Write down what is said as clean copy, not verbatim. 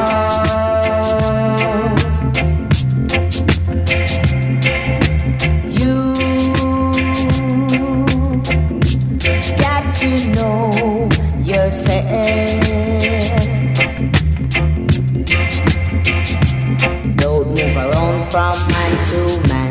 You got to know yourself. Don't move around from man to man.